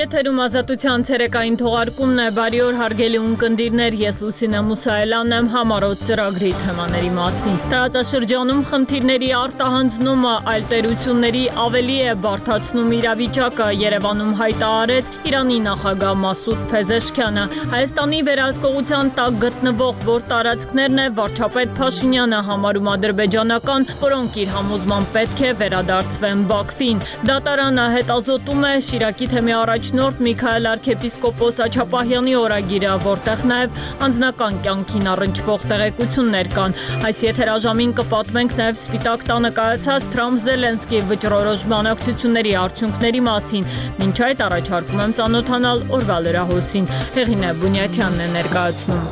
Եթերում ազատության ցերեկային թողարկումն է, բարի օր հարգելի ունկնդիրներ, ես Լուսինե Մուսայելյանն եմ, համառոտ ծրագրի թեմաների մասին։ Տարածաշրջանում խնդիրների արտահանձնումը այլ տերությունների ավելի է բարդացնում իրավիճակը, Երևանում հայտարարեց Իրանի նախագահ Մասուդ Փեզեշքյանը։ Հայաստանի վերահսկողության տակ գտնվող որ տարածքներն է վարչապետ Փաշինյանը համարում ադրբեջանական, որոնք իր համոզմամբ պետք է վերադարձվեն Բաքվին։ Դատարանը հետազոտում է Շիրակի թեմի առաջնորդ Միքայել arczepiskopos Աչապահյանի օրագիրը, որտեղ նաև անձնական կյանքին առնչվող տեղեկություններ կան։ Այս եթերաժամին կպատմենք նաև Սպիտակ տանը կայացած Թրամփ-Զելենսկի վճռորոշ բանակցությունների արդյունքների մասին։ Մինչ այդ առաջարկում եմ ծանոթանալ օրվա լրահոսին։ Հեղինե Բունյաթյանն է ներկայացնում։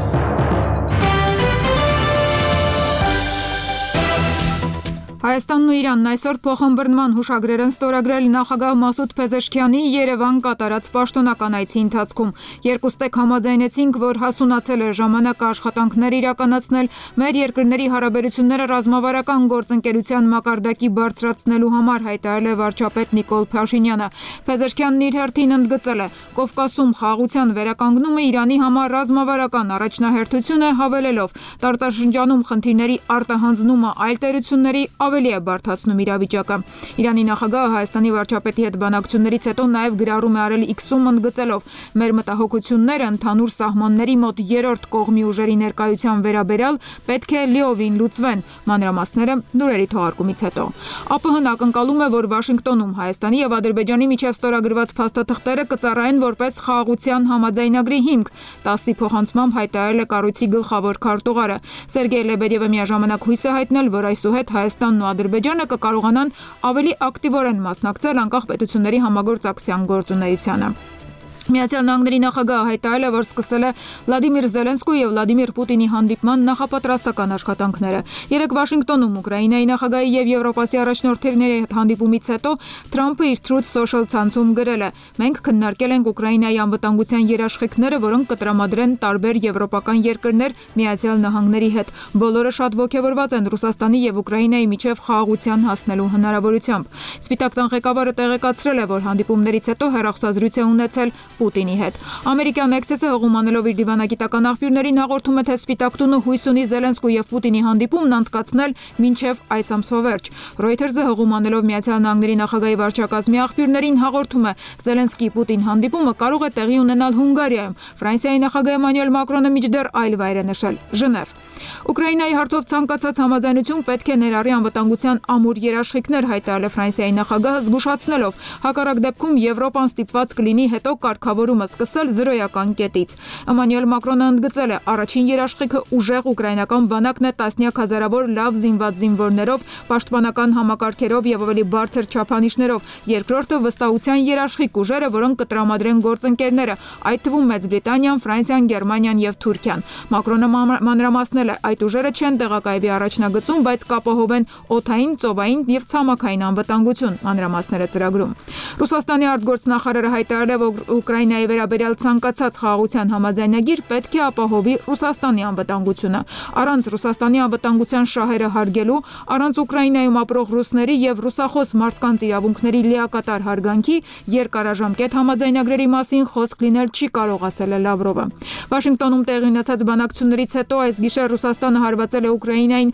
Հայաստանն ու Իրանն այսօր փոխըմբռնման հուշագրեր են ստորագրել նախագահ Մասուդ Փեզեշքյանի Երևան կատարած պաշտոնական այցի ընթացքում։ Երկուստեք համաձայնեցինք, որ հասունացել է ժամանակը աշխատանքներ իրականացնել մեր երկրների հարաբերությունները ռազմավարական գործընկերության մակարդակի բարձրացնելու համար, հայտարարել է վարչապետ Նիկոլ Փաշինյանը։ Փեզեշքյանն իր հերթին ընդգծել է. Կովկասում խաղաղության վերականգնումը Իրանի համար ռազմավարական առաջնահերթություն է, հավելելով. տարածաշրջանում խնդիրների արտահանձնումը այլ տերությունների ավելի է բարդացնում իրավիճակը։ Իրանի նախագահը Հայաստանի վարչապետի հետ բանակցություններից հետո նաև գրառում է արել X-ում ընդգծելով. մեր մտահոգությունները ընդհանուր սահմանների մոտ երրորդ կողմի ուժերի ներկայության վերաբերյալ պետք է լիովին լուծվեն։ Մանրամասները լուրերի թողարկումից հետո։ ԱՊՀ-ն ակնկալում է, որ Վաշինգտոնում Հայաստանի եւ Ադրբեջանի միջև ստորագրված փաստաթղթերը կծառայեն որպես խաղաղության համաձայնագրի հիմք, ՏԱՍՍ-ի փոխանցմամբ հայտարարել է կառույցի գլխավոր քարտուղարը։ Սերգեյ Լեբեդևը միաժամանակ հույս է հայտնել, որ այսուհետ Հայաստանն ու Ադրբեջանը կկարողանան ավելի ակտիվորեն մասնակցել անկախ պետությունների համագործակցության գործունեությանը։ Միացյալ Նահանգների նախագահը հայտարարել է, որ սկսել է Վլադիմիր Զելենսկու եւ Վլադիմիր Պուտինի հանդիպման նախապատրաստական աշխատանքները։ Երեկ Վաշինգտոնում Ուկրաինայի նախագահի եւ Եվրոպացի առաջնորդների հետ հանդիպումից հետո Թրամփը իր Truth Social ցանցում գրել է. մենք քննարկել ենք Ուկրաինայի անվտանգության երաշխիքները, որոնք կտրամադրեն տարբեր եվրոպական երկրներ Միացյալ Նահանգների հետ։ Բոլորը շատ ոգևորված են Ռուսաստանի եւ Ուկրաինայի միջև խաղաղության հասնելու հնարավորությամբ։ Սպիտակ տան ղեկավարը տեղեկացրել է, որ հանդիպումներից հետո հեռախոսազրույց է ունեցել Պուտինի հետ։ Ամերիկյան Access-ը հղում անելով իր դիվանագիտական աղբյուրներին հաղորդում է, թե Սպիտակ տունը հույս ունի Զելենսկու եւ Պուտինի հանդիպումն անցկացնել մինչեւ այս ամսվա վերջ։ Reuters-ը հղում անելով Միացյալ Նահանգների նախագահի վարչակազմի աղբյուրներին հաղորդում է. Զելենսկի-Պուտին հանդիպումը կարող է տեղի ունենալ Հունգարիայում։ Ֆրանսիայի նախագահ Էմանուել Մակրոնը մինչդեռ այլ վայր է նշել՝ Ժնև։ Ուկրաինայի հարցով ցանկացած համաձայնություն պետք է ներառի անվտանգության ամուր երաշխիքներ, հայտարարել է Ֆրանսիայի նախագահը, զգուշացնելով. հակառակ դեպքում Եվրոպան ստիպված կլինի հետո կարգավորումը սկսել զրոյական կետից։ Էմանուել Մակրոնը ընդգծել է. առաջին երաշխիքը ուժեղ ուկրաինական բանակն է տասնյակ հազարավոր լավ զինված զինվորներով, պաշտպանական համակարգերով եւ ավելի բարձր չափանիշներով։ Երկրորդը վստահության երաշխիք ուժերը, որոնք կտրամադրեն գործընկերները, այդ թվում Մեծ Բրիտանիան, Ֆրանսիան, Գերմանիան եւ Թուրքիան։ Մակրոնը մանրամասնել է. այդ ուժերը չեն տեղակայվի առաջնագծում, բայց կապահովեն օդային, ծովային եւ ցամաքային անվտանգություն, մանրամասները ծրագրում։ Ռուսաստանի արտգործնախարարը հայտարարել է, որ Ուկրաինայի վերաբերյալ ցանկացած խաղաղության համաձայնագիր պետք է ապահովի Ռուսաստանի անվտանգությունը։ Առանց Ռուսաստանի անվտանգության շահերը հարգելու, առանց Ուկրաինայում ապրող ռուսների եւ ռուսախոս մարդկանց իրավունքների լիակատար հարգանքի երկարաժամկետ համաձայնագրերի մասին խոսք լինել չի կարող, ասել է Լավրովը։ Վաշինգտոնում տեղի ունեցած բանակցություններից հետո այս գիշեր Ռուսաստանը հարվածել է Ուկրաինային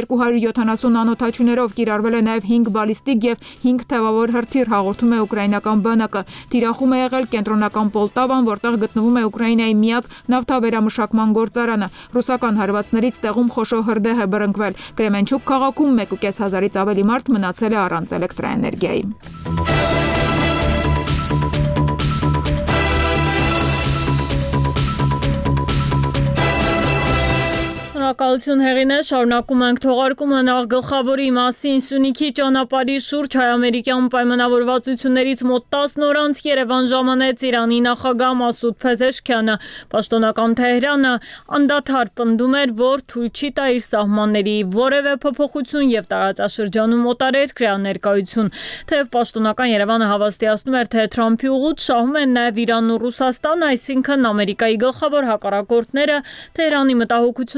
270 անօդաչուներով, կիրառվել է նաև 5 բալիստիկ եւ 5 թևավոր հրթիռ, հաղորդում է ուկրաինական բանակը։ Թիրախում է եղել կենտրոնական Պոլտավան, որտեղ գտնվում է Ուկրաինայի միակ նավթավերամշակման գործարանը։ Ռուսական հարվածներից տեղում խոշոր հրդեհ է բռնկվել։ Կրեմենչուկ քաղաքում 1,500-ից ավելի մարդ մնացել է առանց էլեկտրաէներգիայի։ Շնորհակալություն Հեղինե, շարունակում ենք թողարկումը նախ գլխավորի մասին։ Սյունիքի ճանապարհի շուրջ հայ-ամերիկյան պայմանավորվածություններից մոտ 10 օր անց Երևան ժամանեց Իրանի նախագահ Մասուդ Փեզեշքյանը։ Պաշտոնական Թեհրանը անդադար պնդում էր, որ թույլ չի տա իր սահմանների որևէ փոփոխություն եւ տարածաշրջանում օտարերկրյա ներկայություն։ Թեև պաշտոնական Երևանը հավաստիացնում էր, թե Թրամփի ուղուց շահում են նաեւ Իրանն ու Ռուսաստանը, այսինքն Ամերիկայի գլխավոր հակառակորդները, Թեհրանի մտահոգություններն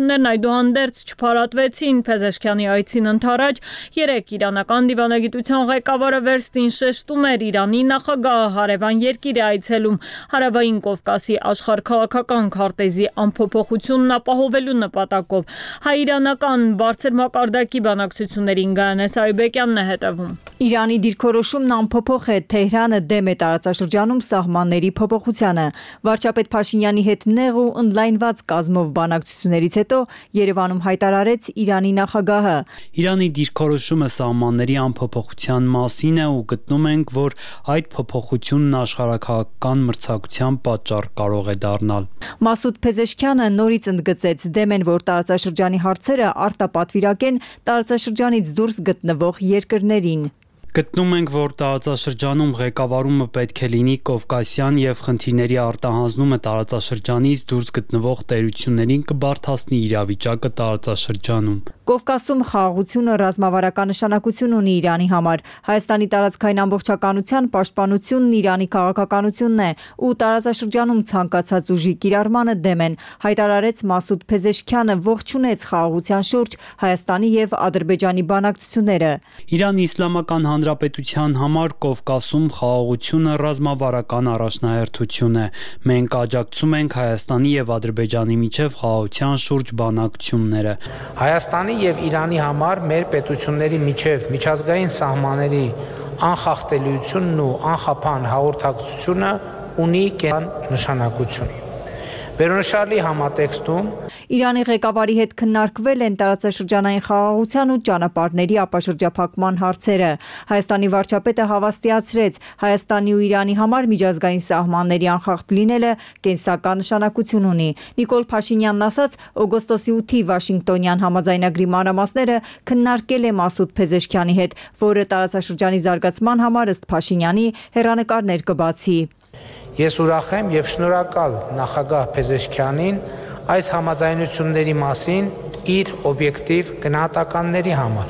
այդուհանդերձ չփարատվեցին Փեզեշքյանի այցին ընդառաջ, 3 իրանական դիվանագիտության ղեկավարը վերստին շեշտում էր Իրանի նախագահը հարևան երկիր է այցելում Հարավային Կովկասի աշխարհքաղաքական քարտեզի անփոփոխությունն ապահովելու նպատակով։ Հայ-իրանական բարձր մակարդակի բանակցություններին Գայանե Սարիբեկյանն է հետևում։ Իրանի դիրքորոշումն անփոփոխ է, Թեհրանը դեմ է տարածաշրջանում սահմանների փոփոխությանը։ Վարչապետ Փաշինյանի հետ նեղ ու ընդլայնված կազմով բանակցություններից հետո Երևանում հայտարարեց Իրանի նախագահը։ Իրանի դիրքորոշումը սահմանների անփոփոխության մասին է ու գտնում ենք, որ այդ փոփոխությունն աշխարհաքաղաքական մրցակցության պատճառ կարող է դառնալ։ Մասուդ Փեզեշքյանը նորից ընդգծեց դեմ են, որ տարածաշրջանի հարցերը արտապատվիրակեն տարածաշրջանից դուրս գտնվող երկրներին։ Գտնում ենք, որ տարածաշրջանում ղեկավարումը պետք է լինի կովկասյան եւ խնդիրների արտահանձնումը տարածաշրջանից դուրս գտնվող տերություններին կբարդացնի իրավիճակը տարածաշրջանում։ Կովկասում խաղաղությունը ռազմավարական նշանակություն ունի Իրանի համար։ Հայաստանի տարածքային ամբողջականության պաշտպանությունն Իրանի քաղաքականությունն է ու տարածաշրջանում ցանկացած ուժի կիրառմանը դեմ են, հայտարարեց Մասուդ Փեզեշքյանը, ողջունեց խաղաղության շուրջ Հայաստանի եւ Ադրբեջանի բանակցությունները։ Իրանի Իսլամական Հանրապետության համար Կովկասում խաղաղությունը ռազմավարական առաջնահերթություն է։ Մենք աջակցում ենք Հայաստանի եւ Ադրբեջանի միջև խաղաղության շուրջ բանակցությունները։ Հայաստանի եւ Իրանի համար մեր պետությունների միջև միջազգային սահմանների անխախտելիությունն ու անխափան հաղորդակցությունը ունի նշանակություն։ Վերոնշյալի համատեքստում Իրանի ղեկավարի հետ քննարկվել են տարածաշրջանային խաղաղության ու ճանապարհների ապաշրջափակման հարցերը։ Հայաստանի վարչապետը հավաստիացրեց, Հայաստանի ու Իրանի համար միջազգային սահմանների անխախտ լինելը կենսական նշանակություն ունի։ Նիկոլ Փաշինյանն ասաց, օգոստոսի 8-ի Վաշինգտոնյան համաձայնագրի մանրամասները քննարկել է Մասուդ Փեզեշքյանի հետ, որը տարածաշրջանի զարգացման համար ըստ Փաշինյանի հեռանկարներ կբացի։ Ես ուրախ եմ եւ շնորհակալ նախագահ Փեզեշքյանին այս համաձայնությունների մասին իր օբյեկտիվ գնահատականների համար։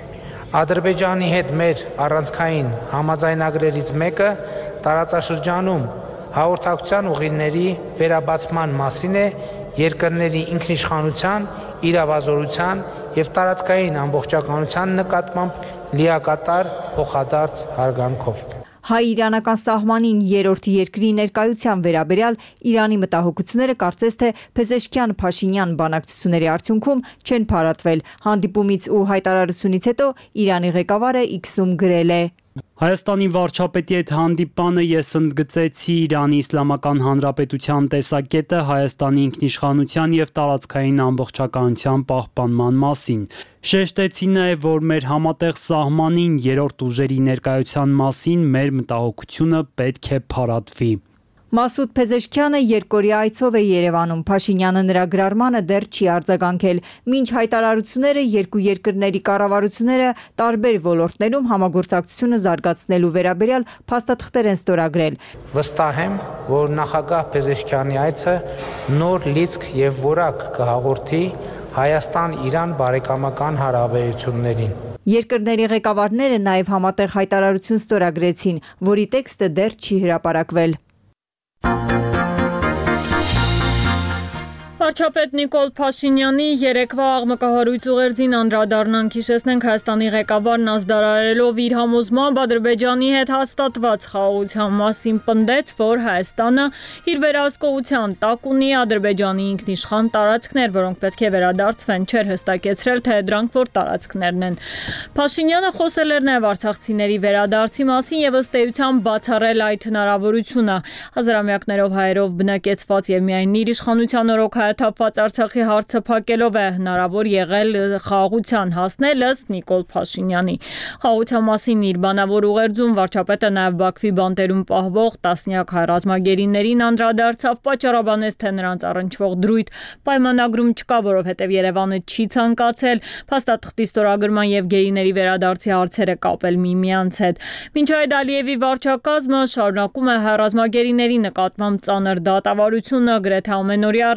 Ադրբեջանի հետ մեր առանցքային համաձայնագրերից մեկը տարածաշրջանում հաղորդակցության ուղիների վերաբացման մասին է երկրների ինքնիշխանության, իրավազորության եւ տարածքային ամբողջականության նկատմամբ լիակատար փոխադարձ հարգանքով։ Հայ-իրանական սահմանին երրորդ երկրի ներկայության վերաբերյալ Իրանի մտահոգությունները կարծես թե Փեզեշքյան-Փաշինյան բանակցությունների արդյունքում չեն փարատվել։ Հանդիպումից ու հայտարարությունից հետո Իրանի ղեկավարը X-ում գրել է. Հայաստանի վարչապետի հետ հանդիպանը ես ընդգծեցի Իրանի Իսլամական Հանրապետության տեսակետը Հայաստանի ինքնիշխանության եւ տարածքային ամբողջականության պահպանման մասին։ Շեշտեցի նաեւ, որ մեր համատեղ սահմանին երրորդ ուժերի ներկայության մասին մեր մտահոգությունը պետք է փարատվի։ Մասուդ Փեզեշքյանը երկօրյա այցով է Երևանում, Փաշինյանը նրա գրառմանը դեռ չի արձագանքել։ Մինչ հայտարարությունները երկու երկրների կառավարությունները տարբեր ոլորտներում համագործակցությունը զարգացնելու վերաբերյալ փաստաթղթեր են ստորագրել։ Վստահ եմ, որ նախագահ Փեզեշքյանի այցը նոր լիցք եւ որակ կհաղորդի Հայաստան-Իրան բարեկամական հարաբերություններին։ Երկրների ղեկավարները նաև համատեղ հայտարարություն ստորագրեցին, որի տեքստը դեռ չի հրապարակվել։ Վարչապետ Նիկոլ Փաշինյանի երեկվա աղմկահարույց ուղերձին անդրադառնանք, հիշեցնենք Հայաստանի ղեկավարն ազդարարելով իր համոզմամբ Ադրբեջանի հետ հաստատված խաղաղության մասին պնդեց, որ Հայաստանը իր վերահսկողության տակ ունի Ադրբեջանի ինքնիշխան տարածքներ, որոնք պետք է վերադարձվեն, չէր հստակեցրել, թե դրանք որ տարածքներն են։ Փաշինյանը խոսել էր նաև արցախցիների վերադարձի մասին եւ ըստ էության բացառել այդ հնարավորությունը։ Հազարամյակներով հայերով բնակեցված եւ միայն իր իշխանության օրոք թափված Արցախի հարցը փակելով է հնարավոր եղել խաղաղության հասնել ըստ Նիկոլ Փաշինյանի։ Խաղաղության մասին իր բանավոր ուղերձում վարչապետը նաև Բաքվի բանտերում պահվող տասնյակ հայ ռազմագերիներին անդրադարձավ, պատճառաբանեց, թե նրանց առնչվող դրույթ պայմանագրում չկա, որովհետև Երևանը չի ցանկացել փաստաթղթի ստորագրման եւ գերիների վերադարձի հարցերը կապել միմյանց հետ։ Մինչ այդ Ալիևի վարչակազմը շարունակում է հայ ռազմագերիների նկատմամբ ծանր դատավարությունը, գրեթե ամենօրյա ռեժիմով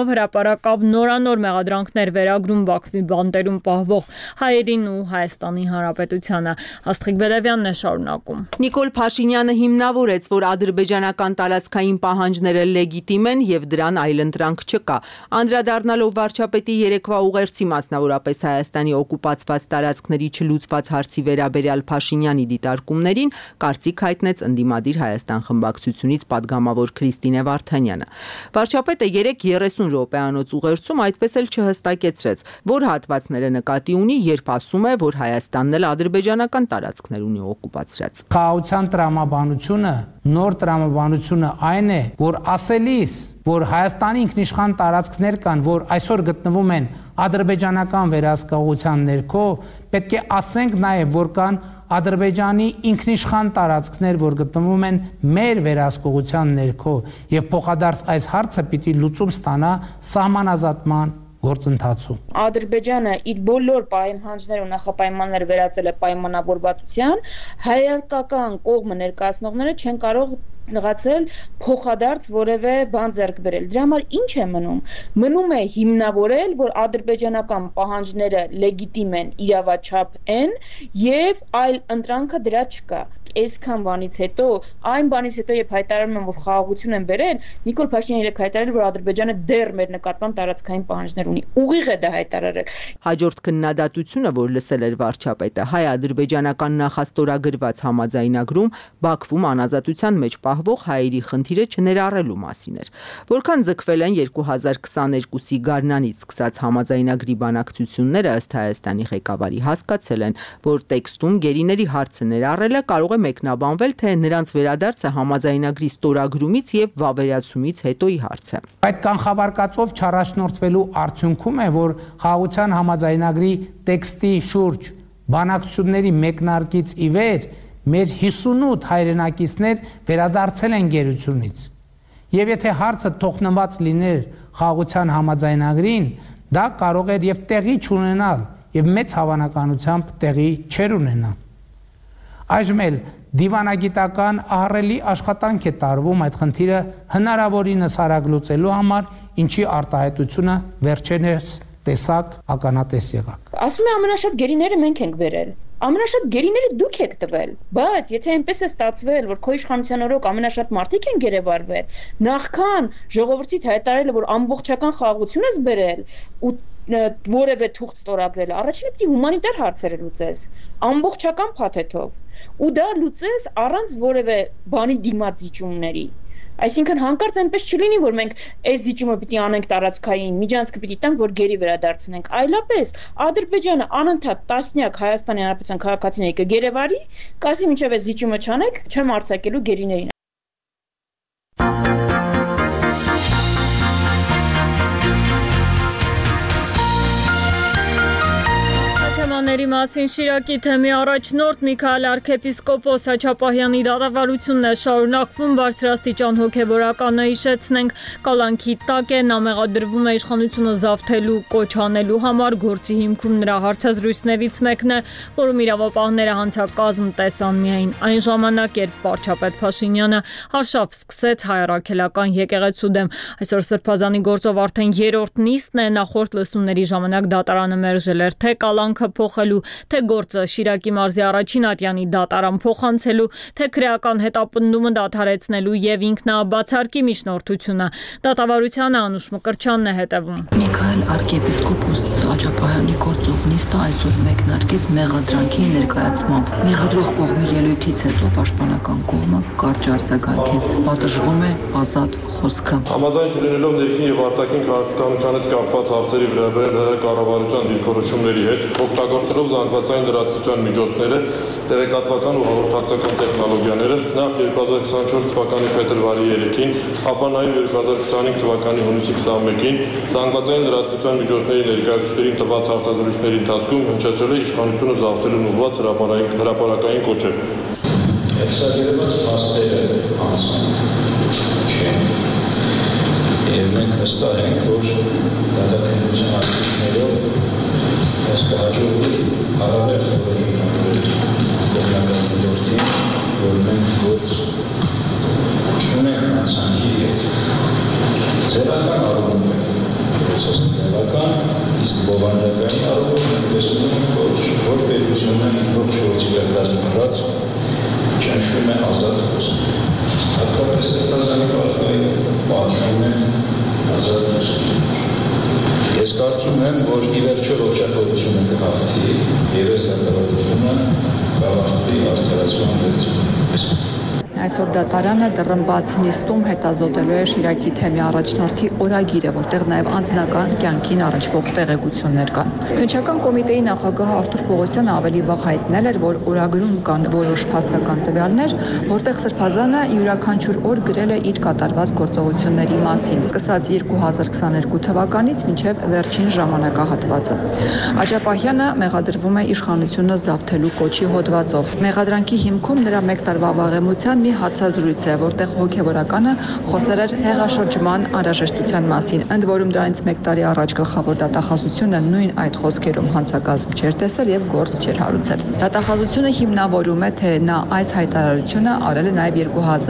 առումով հրապարակավ նորանոր մեղադրանքներ վերագրում Բաքվի բանտերում պահվող հայերին ու Հայաստանի Հանրապետությանը։ Աստղիկ Բեդևյանն է շարունակում։ Նիկոլ Փաշինյանը հիմնավորեց, որ ադրբեջանական տարածքային պահանջները լեգիտիմ են եւ դրան այլընտրանք չկա։ Անդրադառնալով վարչապետի երեկվա ուղերձի, մասնավորապես Հայաստանի օկուպացված տարածքների չլուծված հարցի վերաբերյալ Փաշինյանի դիտարկումներին, կարծիք հայտնեց ընդդիմադիր Հայաստան խմբակցությունից падգամավոր Քրիստինե Վարդանյանը։ Վարչապետը 30 րոպեանոց ուղերձում այդպես էլ չհստակեցրեց, որ հատվածները նկատի ունի, երբ ասում է, որ Հայաստանն էլ ադրբեջանական տարածքներ ունի օկուպացրած։ Խաղաղության տրամաբանությունը, նոր տրամաբանությունը այն է, որ ասելիս, որ Հայաստանի ինքնիշխան տարածքներ կան, որ այսօր գտնվում են ադրբեջանական վերահսկողության ներքո, պետք է ասենք նաև, որ կան Ադրբեջանի ինքնիշխան տարածքներ, որ գտնվում են մեր վերահսկողության ներքո, եւ փոխադարձ այս հարցը պիտի լուծում ստանա սահմանազատման գործընթացում։ Ադրբեջանը իր բոլոր պայմանները ու նախապայմանները վերածել է պայմանավորվածության, հայկական կողմը ներկայացնողները չեն կարող նեղացել փոխադարձ որևէ բան ձեռք բերել։ Դրա համար ինչ է մնում։ Մնում է հիմնավորել, որ ադրբեջանական պահանջները լեգիտիմ են, իրավաչափ են եւ այլ ընտրանքը դրա չկա։ Այսքան բանից հետո, այն բանից հետո, երբ հայտարարում են, որ խաղաղություն են բերել, Նիկոլ Փաշինյանը երեք հայտարարել, որ Ադրբեջանը դեռ մեր նկատմամբ տարածքային պահանջներ ունի։ Ուղիղ է դա հայտարարել։ Հաջորդ քննադատությունը, որ լսել էր վարչապետը, հայ-ադրբեջանական նախաստորագրված համաձայնագրում Բաքվում անազատության մեջ պահվող հայերի խնդիրը չներառելու մասին էր։ Որքան ձգվել են 2022-ի գարնանից սկսած համաձայնագրի բանակցությունները, ըստ Հայաստանի ղեկավարի հասկացել են, որ տեքստում գերիների հարցը ներառելը կարող է մեկնաբանվել, թե նրանց վերադարձը համաձայնագրի ստորագրումից եւ վավերացումից հետոյի հարց է։ Այդ կանխավարկածով չառաջնորդվելու արդյունքում է, որ խաղաղության համաձայնագրի տեքստի շուրջ բանակցությունների մեկնարկից ի վեր մեր 58 հայրենակիցներ վերադարձել են գերությունից։ Եվ եթե հարցը թողնված լիներ խաղաղության համաձայնագրին, դա կարող էր եւ տեղի չունենալ, եւ մեծ հավանականությամբ տեղի չեր ունենա։ Այժմ էլ դիվանագիտական ահռելի աշխատանք է տարվում այդ խնդիրը հնարավորինս արագ լուծելու համար, ինչի արտահայտությունը վերջերս տեսակ ականատես եղաք։ Ասում է ամենաշատ գերիները մենք ենք բերել։ Ամենաշատ գերիները դուք եք տվել, բայց եթե այնպես է ստացվել, որ քո իշխանության օրոք ամենաշատ մարդիկ են գերեվարվել, նախքան ժողովրդիդ հայտարարել, որ ամբողջական խաղաղություն ես բերել ու որևէ թուղթ ստորագրել, առաջինը պիտի հումանիտար հարցերը լուծես, ամբողջական փաթեթով, ու դա լուծես առանց որևէ բանի դիմաց զիջումների։ Այսինքն հանկարծ այնպես չլինի, որ մենք այս զիջումը պիտի անենք տարածքային, միջանցքը պիտի տանք, որ գերի վերադարձնենք, այլապես Ադրբեջանը անընդհատ տասնյակ Հայաստանի Հանրապետության քաղաքացիների կգերեվարի, կասի մինչև այս զիջումը չանեք, չեմ արձակելու գերիներին։ Թեմաների մասին Շիրակի թեմի առաջնորդ Միքայել arczepiskopos Հաչապահյանի դատավարությունն է շարունակվում, բարձրաստիճան հոգևորականը հիշեցնենք, կալանքի տակ է, նա մեղադրվում է իշխանությունը զավթելու կոչ անելու համար, գործի հիմքում նրա հարցազրույցներից մեկն է, որում իրավապահները հանցակազմ տեսան միայն այն ժամանակ, երբ վարչապետ Փաշինյանը հարշավ սկսեց հայ առաքելական եկեղեցու դեմ։ Այսօր Սրբազանի գործով արդեն 3-րդ նիստն է, նախորդ լսումների ժամանակ դատարանը մերժել էր թե կալանքը փոխելու, թե գործը Շիրակի մարզի առաջին ատյանի դատարան փոխանցելու, թե քրեական հետապնդումը դադարեցնելու եւ ինքնաբացարկի միջնորդությունը։ Դատավարությանը Անուշ Մկրտչյանն է հետևում։ Միքայել arczepiskopos Հաչապահյանի գործով նիստը այսօր մեկնարկեց մեղադրանքի ներկայացմամբ։ Մեղադրող կողմի ելույթից հետո պաշտպանական կողմը կարճ արձագանքեց, պատժվում է ազատ խոսքը։ Համաձայն չլինելով ներքին եւ արտաքին քաղաքականության հետ կապված հարցերի վերաբերյալ ՀՀ կառավարության դիրքորոշումների հետ, օգտագործելով զանգվածային լրատվության միջոցները, տեղեկատվական ու հաղորդակցական տեխնոլոգիաները, նախ 2024 թվականի փետրվարի 3-ին, ապա նաեւ 2025 թվականի հունիսի 21-ին զանգվածային լրատվության միջոցների ներկայացուցիչներին տված հարցազրույցների ընթացքում հնչեցրել է իշխանությունը զավթելուն ուղղված հրապարակային կոչեր։ Հեսագերված փաստերը անցման չեն, եւ մենք հստակ ենք, որ դատական արդյունքներով այս կհաջողվի հարաբեր խորհրդի կողմնակալ գործին, որ մենք գործ չունենք հանցանքի հետ։ Ձևական առումով process տևական, իսկ բովանդակային առումով մենք տեսնում ենք, որ պետությունը իր ողջ շրջի վերդասնորած ճնշում է ազատ խոսքը։ Հատկապես Սրբազանի պարագայում պատժում է ազատ խոսքը։ Ես կարծում եմ, որ ի վերջո ողջախոհությունը կհաղթի եւ այս դատավարությունը կավարտվի արդարացման վերցումով։ Այսօր դատարանը դռնբաց նիստում հետազոտելու է Շիրակի թեմի առաջնորդի օրագիրը, որտեղ նաև անձնական կյանքին առնչվող տեղեկություններ կան։ Քննչական կոմիտեի նախագահ Արթուր Պողոսյանը ավելի վաղ հայտնել էր, որ օրագրում կան որոշ փաստական տվյալներ, որտեղ Սրբազանը յուրաքանչյուր օր գրել է իր կատարված գործողությունների մասին, սկսած 2022 թվականից մինչև վերջին ժամանակահատվածը։ Աջապահյանը մեղադրվում է իշխանությունը զավթելու կոչի հոդվածով։ Մեղադրանքի հիմքում նրա 1 տարվա վաղեմության մի հարցազրույց է, որտեղ հոգևորականը խոսել էր հեղաշրջման անհրաժեշտության մասին, ընդ որում դրանից 1 տարի առաջ գլխավոր դատախազությունը նույն այդ խոսքերում հանցագազմ չէր տեսել եւ գործ չէր հարուցել։ Դատախազությունը հիմնավորում է, թե նա այս հայտարարությունը արել է նաեւ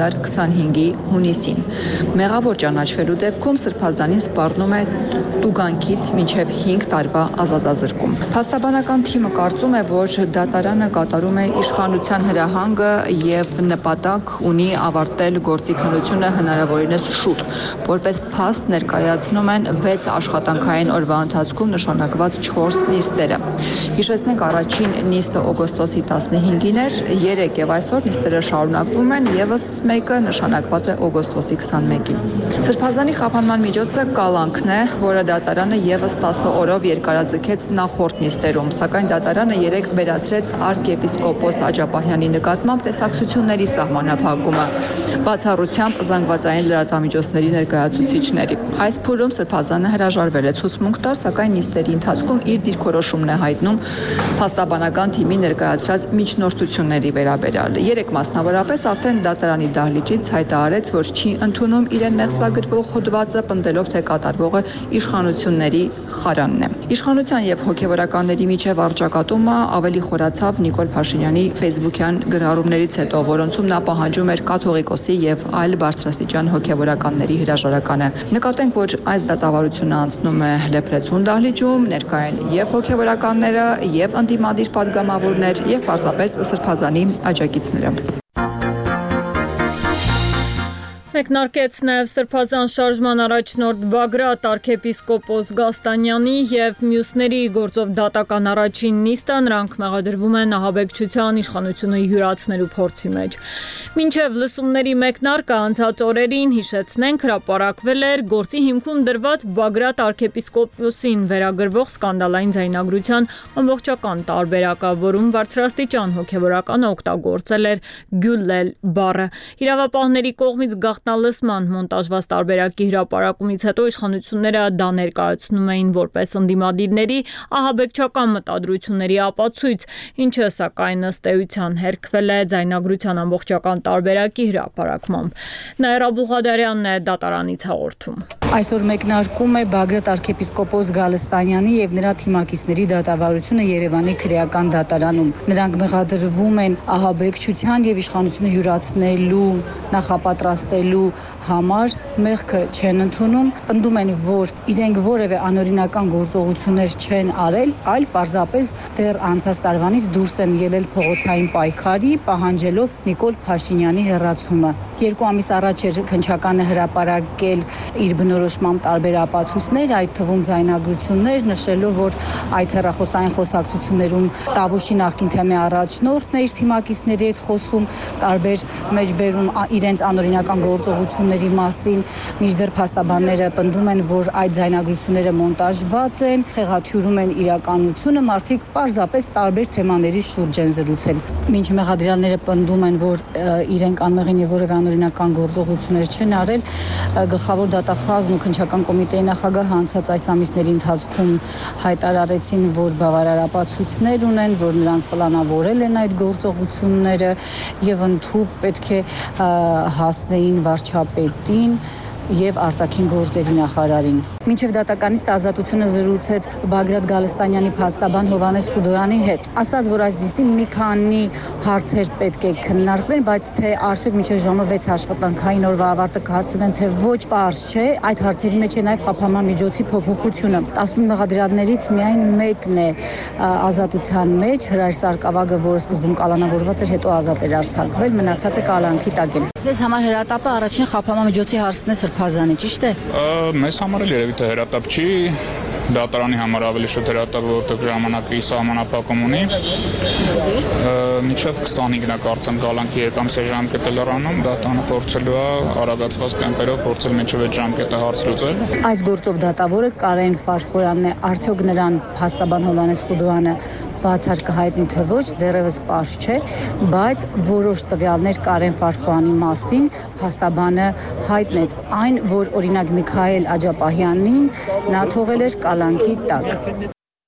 2025-ի հունիսին։ Մեղավոր ճանաչվելու դեպքում Սրբազանին սպառնում է տուգանքից մինչև 5 տարվա ազատազրկում։ Փաստաբանական թիմը կարծում է, որ դատարանը կատարում է իշխանության հրահանգը եւ նպատակ ունի ավարտել գործի քննությունը հնարավորինս շուտ։ Որպես փաստ ներկայացնում են 6 աշխատանքային օրվա ընթացքում նշանակված 4 նիստերը։ Հիշեցնենք, առաջին նիստը օգոստոսի 15-ին էր, 3 եւ այսօր նիստերը շարունակվում են, եւս մեկը նշանակված է օգոստոսի 21-ին։ Սրբազանի խափանման միջոցը կալանքն է, որը դատարանը եւս 10 օրով երկարաձգեց նախորդ նիստերում, սակայն դատարանը 3 վերացրեց arczepiskopos Աջապահյանի նկատմամբ տեսակցությունների սահմանափակումը, բացառությամբ զանգվածային լրատվամիջոցների ներկայացուցիչների։ Այս փուլում Սրբազանը հրաժարվել է ցուցմունք տալ, սակայն նիստերի ընթացքում իր դիրքորոշումն է հայտնում փաստաբանական թիմի ներկայացրած միջնորդությունների վերաբերյալ։ 3 մասնավորապես արդեն դատարանի դահլիճից հայտարարեց, որ չի ընդունում իրեն մեղսագրվող հոդվածը, պնդելով, թե կատարվողը իշխանությունների խարանն է։ Իշխանության եւ հոգեվորականների միջև առճակատումը ավելի խորացավ Նիկոլ Փաշինյանի Facebook-յան գրառումներից հետո, որոնցում նա պահանջում էր կաթողիկոսի եւ այլ բարձրաստիճան հոգեվորականների հրաժարականը։ Նկատենք, որ այս դատավարությունը անցնում է լեփրեցուն դահլիճում, ներկայ են եւ հոգեվորականները, եւ ընդդիմադիր падգամավորներ, եւ պարզապես Սրբազանի աջակիցները։ Մեկնարկեց նաև Սրբազան շարժման առաջնորդ Բագրատ arczepiskopos Գաստանյանի եւ մյուսների գործով դատական առաջին նիստը, նրանք մեղադրվում են ահաբեկչության իշխանությունը յուրացնելու փորձի մեջ։ Մինչև լսումների մեկնարկը անցած օրերին, հիշեցնենք, հրապարակվել էր գործի հիմքում դրված Բագրատ arczepiskoposին վերագրվող սկանդալային ձայնագրության ամբողջական տարբերակը, որում բարձրաստիճան հոգևորականը օգտագործել էր գյուլել բառը։ Իրավապահների կողմից լսման մոնտաժված տարբերակի հրապարակումից հետո իշխանությունները դա ներկայացնում էին որպես ընդդիմադիրների ահաբեկչական մտադրությունների ապացույց, ինչը սակայն ըստ էության հերքվել է ձայնագրության ամբողջական տարբերակի հրապարակմամբ։ Նաիրա Բուղադարյանն է դատարանից հաղորդում։ Այսօր մեկնարկում է Բագրատ arczepiskopos Գալստանյանի եւ նրա թիմակիցների դատավարությունը Երևանի քրեական դատարանում։ Նրանք մեղադրվում են ահաբեկչության եւ իշխանությունը յուրացնելու, նախապատրաստելու համար, մեղքը չեն ընդունում, պնդում են, որ իրենք որևէ անօրինական գործողություններ չեն արել, այլ պարզապես դեռ անցած տարվանից դուրս են ելել փողոցային պայքարի, պահանջելով Նիկոլ Փաշինյանի հեռացումը։ 2 ամիս առաջ էր քննչականը հրապարակել իր բնորոշմամբ տարբեր ապացույցներ, այդ թվում ձայնագրություններ, նշելով, որ այդ հեռախոսային խոսակցություններում Տավուշի նախկին թեմի առաջնորդն է իր թիմակիցների հետ խոսում, տարբեր մեջբերում իրենց անօրինական գործողությունների մասին, մինչդեռ փաստաբանները պնդում են, որ այդ ձայնագրությունները մոնտաժված են, խեղաթյուրում են իրականությունը, մարդիկ պարզապես տարբեր թեմաների շուրջ են զրուցել։ Մինչ մեղադրյալները պնդում են, որ իրենք անմեղին եւ որևէ անօրինական գործողություններ չեն արել, գլխավոր դատախազն ու քննչական կոմիտեի նախագահը անցած այս ամիսների ընթացքում հայտարարեցին, որ բավարար ապացույցներ ունեն, որ նրանք պլանավորել են այդ գործողությունները եւ ընդհանուր պետք է հասնեին վարչապետին եւ արտաքին գործերի նախարարին։ Մինչև դատականից ազատությունը զրուցեց Բագրատ Գալստանյանի փաստաբան Հովհաննես Խուդոյանի հետ։ Ասաց, որ այս դիստին մի քանի հարցեր պետք է քննարկվեն, բայց թե արդյոք մինչև ժամը 6 աշխատանքային օրվա ավարտը կհասցնեն, թե ոչ, պարզ չէ։ Այդ հարցերի մեջ է նաեւ խափանման միջոցի փոփոխությունը։ 18 մեղադրյալներից միայն մեկն է ազատության մեջ, Հրայր Սարգսակը, որը սկզբում կալանավորված էր, հետո ազատ էր արձակվել, մնացած է կալանքի տակ։ Ձեզ համար հրատապը առաջին խափանման միջոցի հարցն է Սրբազանի, ճիշտ է։ Մեզ համար էլ երևի թե հրատապ չի, դատարանի համար ավելի շուտ հրատապ, որտեղ ժամանակի սահմանափակում ունի։ Մինչև 25-ն է կարծեմ կալանքի եկամսի ժամկետը լրանում, դատարանը փորձելու է արագացված տեմպերով փորձել մինչև այդ ժամկետը հարց լուծել։ Այս գործով դատավորը Կարեն Ֆարխոյանն է, արդյոք նրան փաստաբան Հովհաննես Խուդոյանը բացար կհայտնի թե ոչ, դեռևս պարզ չէ, բայց որոշ տվյալներ Կարեն Ֆարխոյանի մասին փաստաբանը հայտնեց, այն, որ օրինակ Միքայել Աջապահյանին նա թողել էր կալանքի տակ։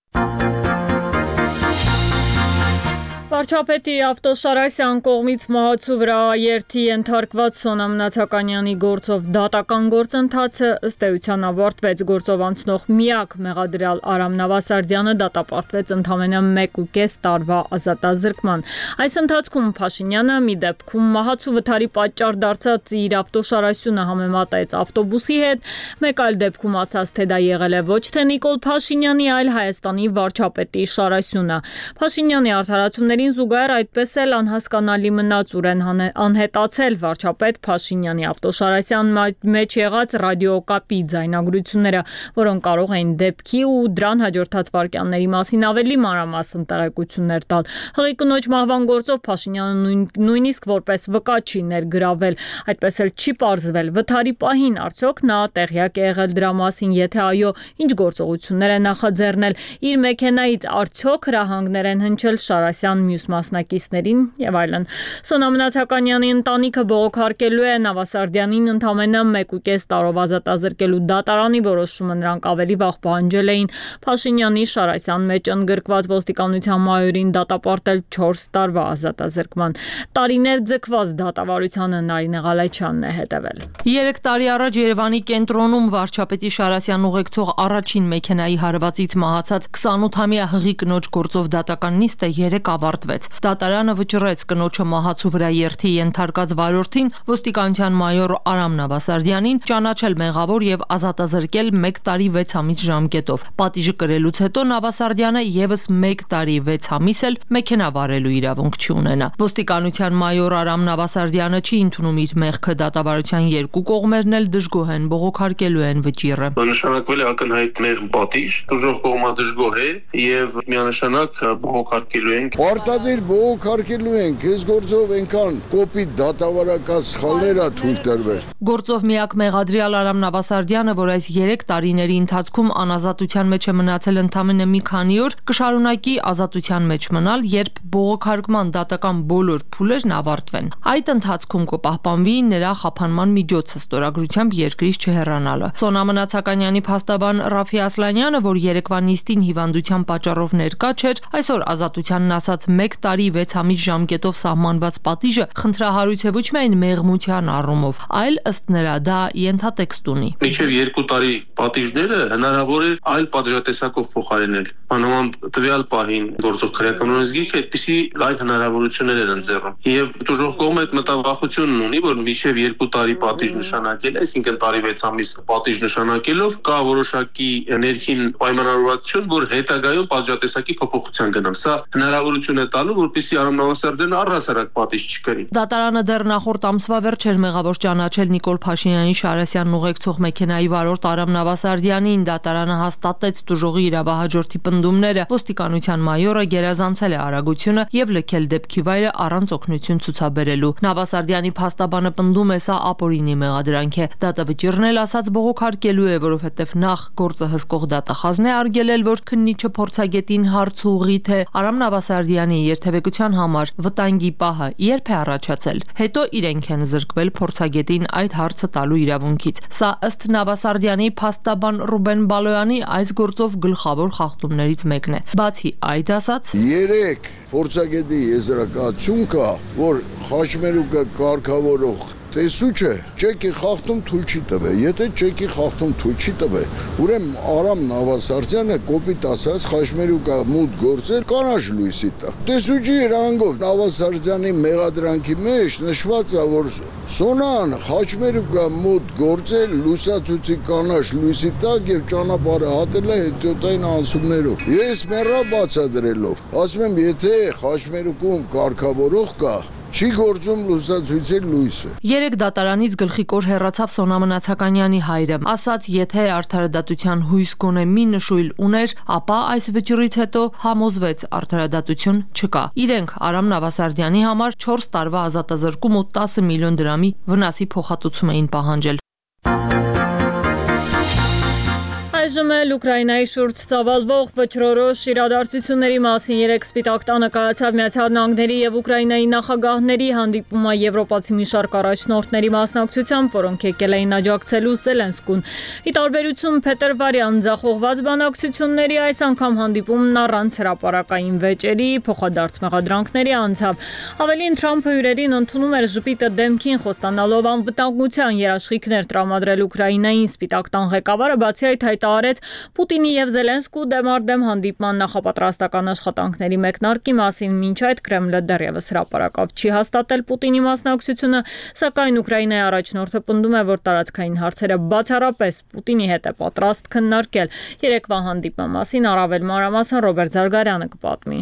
Վարչապետի Ավտոշարասյան կողմից մահացու վրա երթի ենթարկված Սոնա Մնացականյանի գործով դատական գործընթացը ըստ էության ավարտվեց։ Գործով անցնող միակ մեղադրյալ Արամ Նավասարդյանը դատապարտվեց ընդամենը 1.5 տարվա ազատազրկման։ Այս ընթացքում Փաշինյանը մի դեպքում մահացու վթարի պատճառ դարձած իր ավտոշարասյունը համեմատեց ավտոբուսի հետ, մեկ այլ դեպքում ասաց, թե դա եղել է ոչ թե Նիկոլ Փաշինյանի, այլ Հայաստանի վարչապետի շարասյունը։ Փաշինյանի արդարացումների զուգահեռ այդպես էլ անհասկանալի մնաց ուր են անհետացել վարչապետ Փաշինյանի ավտոշարասյան մեջ եղած ռադիոկապի ձայնագրությունները, որոնք կարող էին դեպքի ու դրան հաջորդած վայրկյանների մասին ավելի մանրամասն տեղեկություններ տալ։ Հղի կնոջ մահվան գործով Փաշինյանը նույնիսկ որպես վկա չի ներգրավել, այդպես էլ չի պարզվել վթարի պահին արդյոք նա տեղյակ է եղել դրա մասին, եթե այո, ինչ գործողություններ է նախաձեռնել, իր մեքենայից արդյոք հրահանգներ են հնչել Շարասյան մյուս մասնակիցներին եւ այլն։ Սոնա Մնացականյանի ընտանիքը բողոքարկելու է Նավասարդյանին ընդամենը 1.5 տարով ազատազրկելու դատարանի որոշումը, նրանք ավելի վաղ պահանջել էին Փաշինյանի Շարասյան մեջ ընդգրկված ոստիկանության մայորին դատապարտել 4 տարվա ազատազրկման։ Տարիներ ձգված դատավարությանը Նարինե Ղալայչյանն է հետևել։ 3 տարի առաջ Երևանի կենտրոնում վարչապետի Շարասյան ուղեկցող առաջին մեքենայի հարվածից մահացած 28-ամյա հղի կնոջ գործով դատական նիստը 3 ավարտվեց։ Դատարանը վճռեց կնոջը մահացու վրա երթի ենթարկած վարորդին ոստիկանության մայոր Արամ Նավասարդյանին ճանաչել մեղավոր եւ ազատազրկել 1 տարի 6 ամիս ժամկետով։ Պատիժը կրելուց հետո Նավասարդյանը եւս 1 տարի 6 ամիս էլ մեքենա վարելու իրավունք չի ունենա։ Ոստիկանության մայոր Արամ Նավասարդյանը չի ընդունում իր մեղքը, դատավարության երկու կողմերն էլ դժգոհ են, բողոքարկելու են վճիռը։ Նշանակվել է ակնհայտ մեղմ պատիժ, դժգոհ կողմը դժգոհ է եւ միանշանակ բողոքարկելու ենք։ Պարտադիր բողոքարկելու ենք, այս գործով այնքան կոպիտ դատավարական սխալներ ա թույլ տրվել։ Գործով միակ մեղադրյալ Արամ Նավասարդյանը, որ այս 3 տարիների ընթացքում անազատության մեջ է մնացել ընդամենը մի քանի օր, կշարունակի ազատության մեջ մնալ, երբ բողոքարկման դատական բոլոր փուլերն ավարտվեն։ Այդ ընթացքում կպահպանվի նրա խափանման միջոցը, ստորագրությամբ երկրից չհեռանալը։ Սոնա Մնացականյանի փաստաբան Ռաֆի Ասլանյանը, որ երեկվա նիստին հիվանդության պատճառով ներկա չէր, այսօր ազատությանն ասաց 1 տարի 6 ամիս ժամկետով սահմանված պատիժը խնդրահարույց է ոչ միայն մեղմության առումով, այլ ըստ նրա դա ենթատեքստ ունի։ Մինչև 2 տարի պատիժները հնարավոր է այլ պատժատեսակով փոխարինել։ Անոնց տվյալ պահին գործող քրեական օրենսգիրքը այդպիսի այլ հնարավորություններ են ընձեռում։ Եվ դժոխ կողմը այդ մտավախությունն ունի, որ մինչև 2 տարի պատիժ նշանակել, այսինքն տարի 6 ամիս պատիժ նշանակելով կա որոշակի ներքին պայմանավորվածություն, որ հետագայում պատժատեսակի փոփոխության գնամ։ Սա հնարավորություն է տալու, որպեսզի Արամ Նավասարդյանը առհասարակ պատիժ չկրի։ Դատարանը դեռ նախորդ ամսվա վերջեր մեղավոր ճանաչել Նիկոլ Փաշինյանի Շարասյանն ուղեկցող մեքենայի վարորդ Արամ Նավասարդյանին։ Դատարանը հաստատեց տուժողի իրավահաջորդի պնդումները։ Ոստիկանության մայորը գերազանցել է արագությունը եւ լքել դեպքի վայրը առանց օգնություն ցուցաբերելու։ Նավասարդյանի փաստաբանը պնդում է, սա ապօրինի մեղադրանք է։ Դատավճիռն էլ ասաց բողոքարկելու է, որովհետեւ նախ գործը հսկող դատախազն է արգելել, որ քննիչը փորձագետին հարց ուղղի, թե Արամ Նավասարդյանի երթևեկության համար վտանգի պահը երբ է առաջացել։ Հետո իրենք են զրկվել փորձագետին այդ հարցը տալու իրավունքից։ Սա ըստ Նավասարդյանի փաստաբան Ռուբեն Բալոյանի այս գործով գլխավոր խախտումներից մեկն է։ Բացի այդ ասաց. 3 փորձագետի եզրակացություն կա, որ խաչմերուկը կարգավորող տեսու չէ, ճեկի խախտում թույլ չի տվել։ Եթե ճեկի խախտում թույլ չի տվել, ուրեմն Արամ Նավասարդյանը կոպիտ ասած խաչմերուկա մուտք գործել կանաչ լույսի տակ։ Տեսուչի ռանգով Նավասարդյանի մեղադրանքի մեջ նշված է, որ Սոնան խաչմերուկա մուտք գործել լուսացուցի կանաչ լույսի տակ եւ ճանապարհը հատել է հետիոտային անցումներով։ Ես մեռա բացադրելով, ասում եմ, եթե խաչմերուկում կարգավորող կա, չի գործում լուսացույցի լույսը։ 3 դատարանից գլխիկոր հեռացավ Սոնա Մնացականյանի հայրը, ասաց, եթե արդարադատության հույս գոնե մի նշույլ ուներ, ապա այս վճռից հետո համոզվեց արդարադատություն չկա։ Իրենք Արամ Նավասարդյանի համար 4 տարվա ազատազրկում ու 10 միլիոն դրամի վնասի փոխհատուցում էին պահանջել։ Այժմ էլ Ուկրաինայի շուրջ ծավալվող վճռորոշ իրադարձությունների մասին 3 Սպիտակ տանը կայացավ Միացյալ Նահանգների եւ Ուկրաինայի նախագահների հանդիպումը եվրոպացի մի շարք առաջնորդների մասնակցությամբ, որոնք եկել էին աջակցելու Զելենսկուն։ Ի տարբերություն փետրվարյան ձախողված բանակցությունների, այս անգամ հանդիպումն առանց հրապարակային վեճերի, փոխադարձ մեղադրանքների անցավ։ Ավելին Թրամփը հյուրերին ընդունում էր ժպիտը դեմքին, խոստանալով անվտանգության երաշխիքներ տրամադրել Ուկրաինային։ Սպիտակ տան ղեկավարը բացի այդ հայտարարեց Պուտինի եւ Զելենսկու դեմարդեմ հանդիպման նախապատրաստական աշխատանքների մեկնարկի մասին, մինչ այդ Կրեմլը դեռևս հրապարակավ չի հաստատել Պուտինի մասնակցությունը, սակայն Ուկրաինայի առաջնորդը պնդում է, որ տարածքային հարցերը բացառապես Պուտինի հետ է պատրաստ քննարկել։ Երեկվա հանդիպման մասին առավել մանրամասն Ռոբերտ Զարգարյանը կպատմի։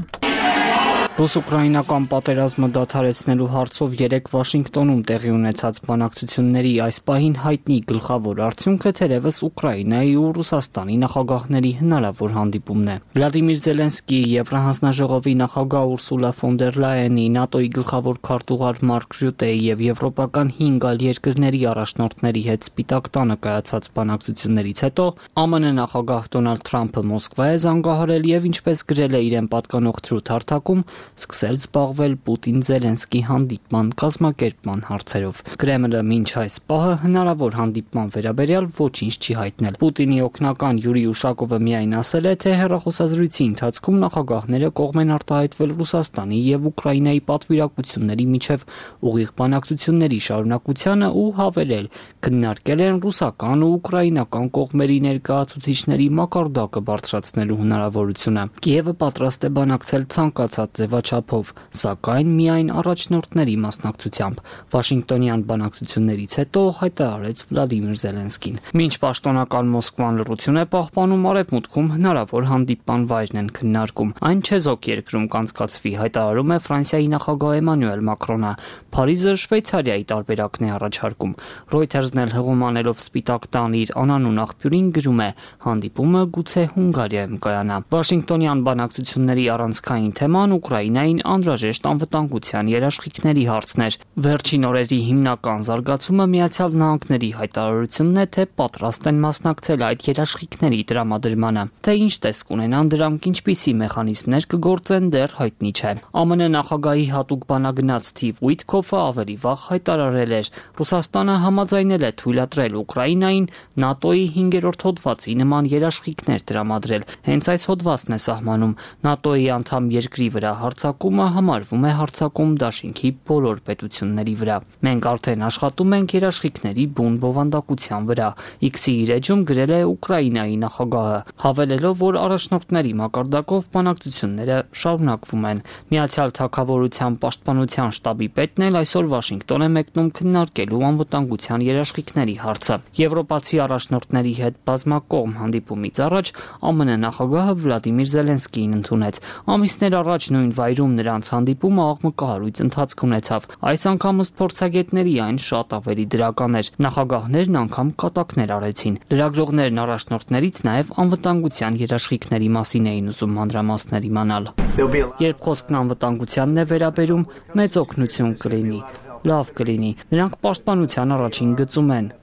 Ռուս-ուկրաինական պատերազմը դադարեցնելու հարցով 3 Վաշինգտոնում տեղի ունեցած բանակցությունների այս պահին հայտնի գլխավոր արդյունքը թերևս Ուկրաինայի ու Ռուսաստանի նախագահների հնարավոր հանդիպումն է։ Վլադիմիր Զելենսկիի Եվրահանձնաժողովի նախագահ Ուրսուլա ֆոն դեր Լայենի, ՆԱՏՕ-ի գլխավոր քարտուղար Մարկ Ռյուտեի եւ եվրոպական 5 այլ երկրների առաջնորդների հետ Սպիտակ տանը կայացած բանակցություններից հետո ԱՄՆ նախագահ Դոնալդ Թրամփը Մոսկվա է զանգահարել եւ ինչպես գրել է իրեն պատկանող Truth հարթակում, սկսել զբաղվել Պուտին-Զելենսկի հանդիպման կազմակերպման հարցերով։ Կրեմլը մինչ այս պահը հնարավոր հանդիպման վերաբերյալ ոչինչ չի հայտնել։ Պուտինի օգնական Յուրի Ուշակովը միայն ասել է, թե հեռախոսազրույցի ընթացքում նախագահները կողմ են արտահայտվել Ռուսաստանի եւ Ուկրաինայի պատվիրակությունների միջև ուղիղ բանակցությունների շարունակությանը ու հավելել, քննարկել են ռուսական ու ուկրաինական կողմերի ներկայացուցիչների մակարդակը բարձրացնելու հնարավորությունը։ Կիևը պատրաստ է բանակցել ցանկացած ձևաչափով, սակայն միայն առաջնորդների մասնակցությամբ, Վաշինգտոնյան բանակցություններից հետո հայտարարեց Վլադիմիր Զելենսկին։ Մինչ պաշտոնական Մոսկվան լռություն է պահպանում, արևմուտքում հնարավոր հանդիպման վայրն են քննարկում։ Այն չեզոք երկրում կանցկացվի, հայտարարում է Ֆրանսիայի նախագահ Էմանուել Մակրոնը։ Փարիզը Շվեյցարիայի տարբերակն է առաջարկում։ Reuters-ն էլ հղումանելով Սպիտակ տան իր անանուն աղբյուրին գրում է. հանդիպումը գուցե Հունգարիայում կայանա։ Վաշինգտոնյան բանակցությունների առանցքային թեման Ուկրաինային անհրաժեշտ անվտանգության երաշխիքների հարցն էր։ Վերջին օրերի հիմնական զարգացումը Միացյալ Նահանգների հայտարարությունն է, թե պատրաստ են մասնակցել այդ երաշխիքների տրամադրմանը։ Թե ինչ տեսք ունենան դրանք, ինչպիսի մեխանիզմներ կգործեն, դեռ հայտնի չէ։ ԱՄՆ նախագահի հատուկ բանագնաց Սթիվ Ուիթքոֆը ավելի վաղ հայտարարել էր, Ռուսաստանը համաձայնել է թույլատրել Ուկրաինային ՆԱՏՕ-ի 5-րդ հոդվածի նման երաշխիքներ տրամադրել։ Հենց այս հոդվածն է սահմանում ՆԱՏՕ-ի անդամ երկրի վրա հարձակումը համարվում է հարձակում դաշինքի բոլոր պետությունների վրա։ Մենք արդեն աշխատում ենք երաշխիքների բուն բովանդակության վրա, X-ի իր էջում գրել է Ուկրաինայի նախագահը, հավելելով, որ առաջնորդների մակարդակով բանակցությունները շարունակվում են։ Միացյալ Թագավորության պաշտպանության շտաբի պետն էլ այսօր Վաշինգտոն է մեկնում քննարկելու անվտանգության երաշխիքների հարցը։ Եվրոպացի առաջնորդների հետ բազմակողմ հանդիպումից առաջ ԱՄՆ նախագահը Վլադիմիր Զելենսկիին ընդունեց։ Ամիսներ առաջ նույն վայրում նրանց հանդիպումը աղմկահարույց ընթացք ունեցավ։ Այս անգամ ըստ փորձագետների այն շատ ավելի դրական էր։ Նախագահներն անգամ կատակներ արեցին։ Լրագրողներն առաջնորդներից նաև անվտանգության երաշխիքների մասին էին ուզում մանրամասներ իմանալ։ Երբ խոսքն անվտանգությանն է վերաբերում, մեծ օգնություն կլինի։ Լավ կլինի։ Նրանք պաշտպանության առաջին գծում են։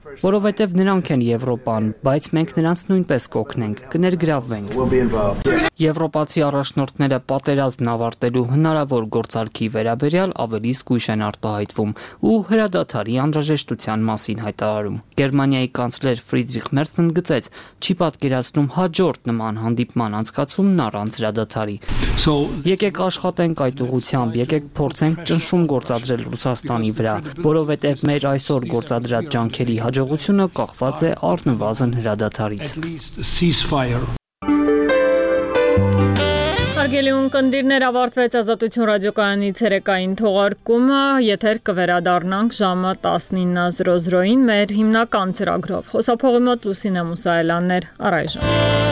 որովհետև նրանք են Եվրոպան, բայց մենք նրանց նույնպես կօգնենք, կներգրավվենք։ Եվրոպացի առաջնորդները պատերազմն ավարտելու հնարավոր գործարքի վերաբերյալ ավելի զգույշ են արտահայտվում ու հրադադարի անհրաժեշտության մասին հայտարարում։ Գերմանիայի կանցլեր Ֆրիդրիխ Մերցն ընդգծեց, չի պատկերացնում հաջորդ նման հանդիպման անցկացումն առանց հրադադարի։ Եկեք աշխատենք այդ ուղղությամբ, եկեք փորձենք ճնշում գործադրել Ռուսաստանի վրա, որովհետև մեր այսօր գործադրած ջանքերի հաջողությունը կախված է առնվազն հրադադարից։ Հարգելի ունկնդիրներ, ավարտվեց Ազատություն ռադիոկայանի ցերեկային թողարկումը, եթեր կվերադառնանք ժամը 19:00-ին մեր հիմնական ծրագրով։ Խոսափողի մոտ Լուսինե Մուսայելյանն էր, առայժմ։